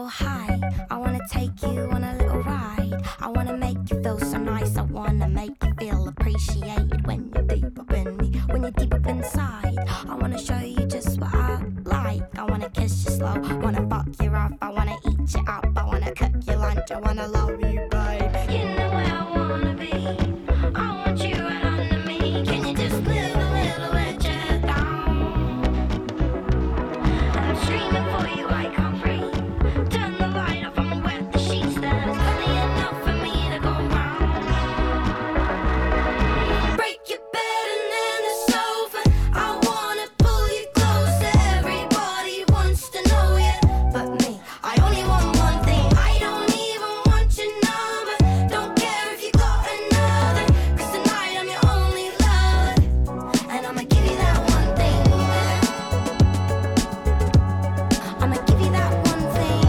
so high. I wanna take you on a little ride. I wanna make you feel so nice. I wanna make you feel appreciated when you're deep up in me, when you're deep up inside. I wanna show you just what I like. I wanna kiss you slow, wanna fuck you rough. I wanna eat you up, I wanna cook your lunch. I wanna love you, babe. You know where I wanna be. I want you right under me. Can you just live a little, let your head down? I'm streaming for you, I can't breathe. Turn the light off, I'ma wet the sheets. There's plenty enough for me to go round. Break your bed and then the sofa. I wanna pull you closer. Everybody wants to know you, but me, I only want one thing. I don't even want your number. Don't care if you got another, 'cause tonight I'm your only lover. And I'ma give you that one thing. I'ma give you that one thing.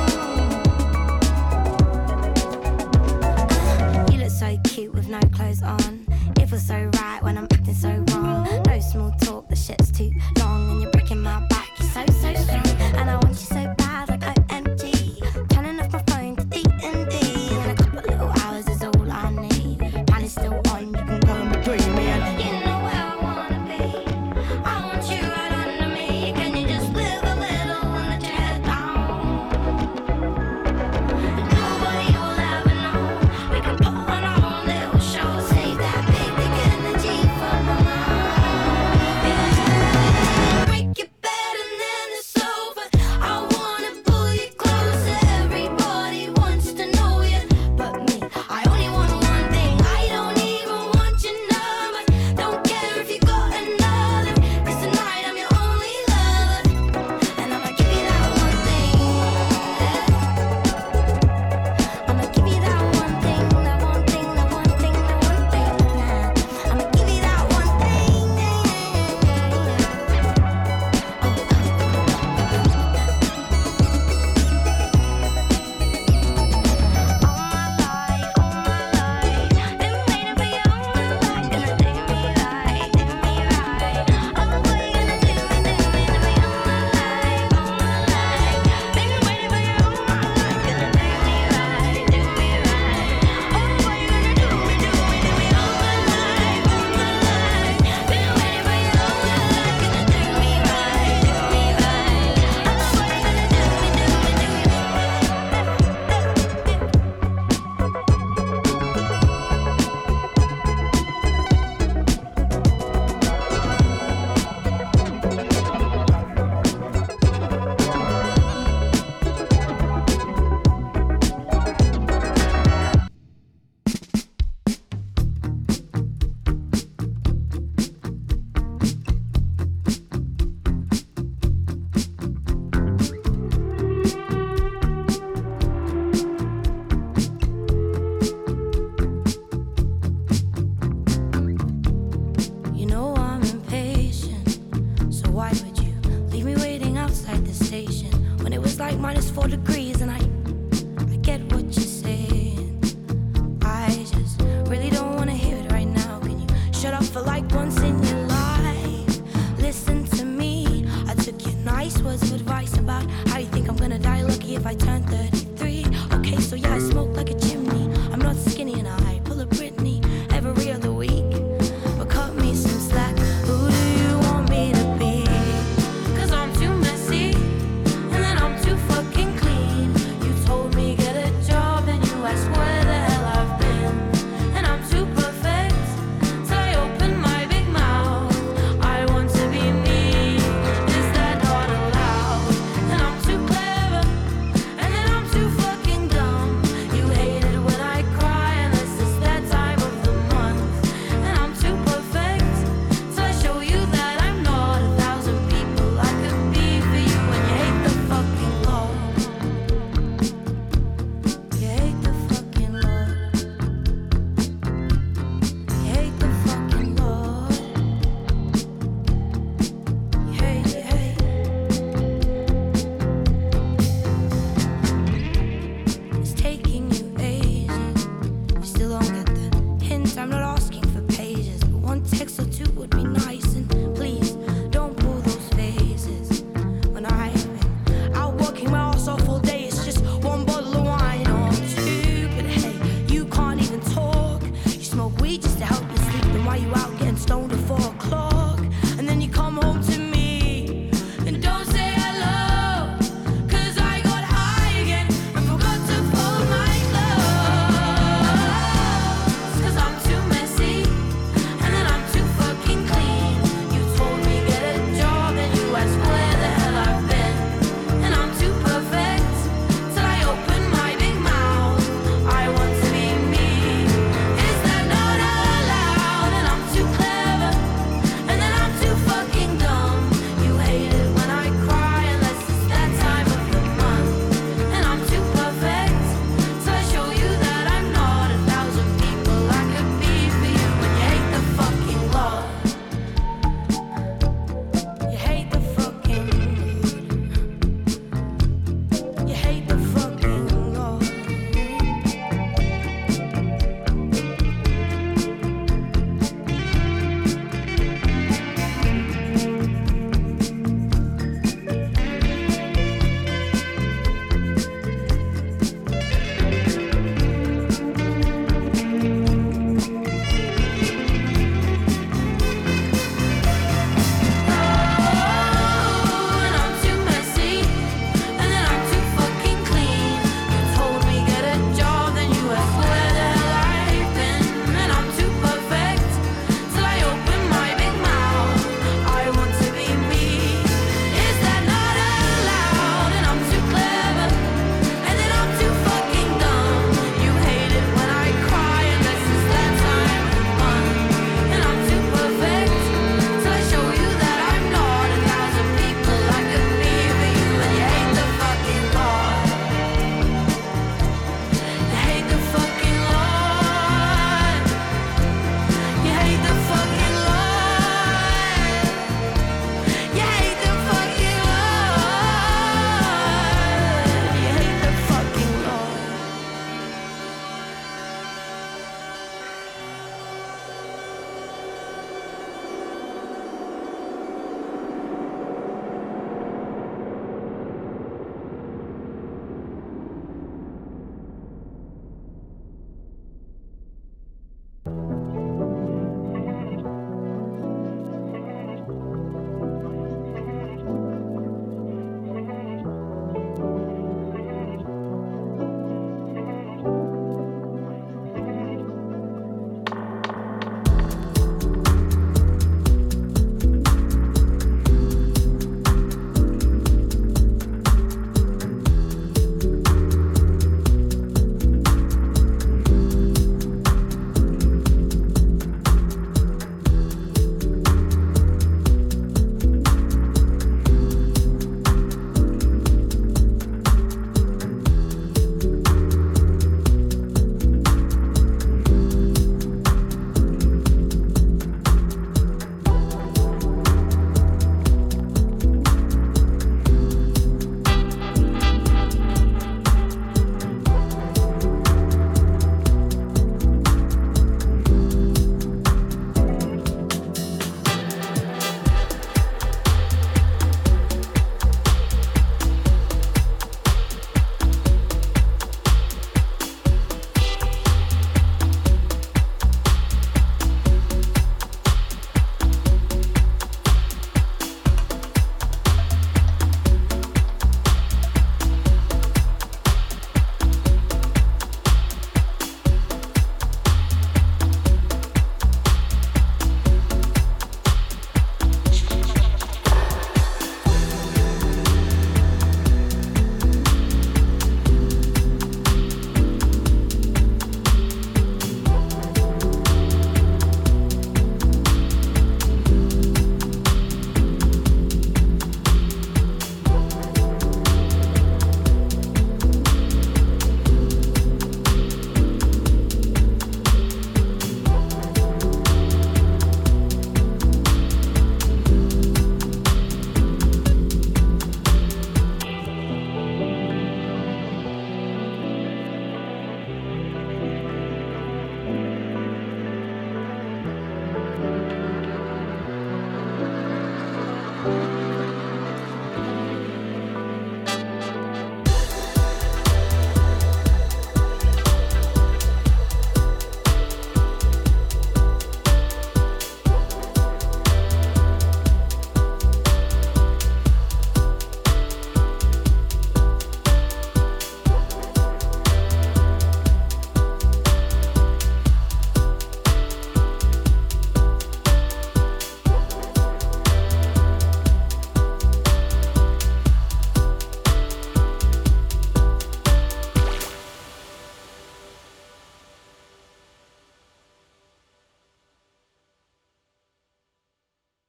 You look so cute with no clothes on. It feels so right when I'm acting so wrong. No small talk, the shit's too long. And you're breaking my back, you're so, so strong. And I want you so bad like OMG. Turning off my phone to D&D. And a couple little hours is all I need. Plan is still on, you can go and between me. And you know where I wanna be. I want you right under me. Can you just live a little and let your head down? Nobody will ever know. We can put on our own little show. Save that big, big energy for my mind. Break your bed and then the sofa. I wanna pull you closer. Everybody wants to know you, but me, I only want one thing. I don't even want your number. Don't care if you got another, 'cause tonight I'm your only lover. And I'ma give you that one thing. I'ma give you that one thing, that one thing, that one thing, that one thing. I'ma give you that one thing. Been waiting for you all my life. Gonna do me right, do me right. Oh boy, you're gonna do me all my life, all my life. Been waiting for you all my life. Gonna do me right, do me right. Oh boy, you're gonna do me all my life, all my life. Been waiting for you all my life. Gonna do me right, do me right. Oh boy, you're gonna do me. You know I'm impatient, so why would you leave me waiting outside the station when it was like -4 degrees? And I get what you're saying. I just really don't wanna hear it right now. Can you shut up for like once in your life? Listen to me. I took your nice words of advice about how you think I'm gonna die lucky if I turn 33. Okay, so yeah, I smoke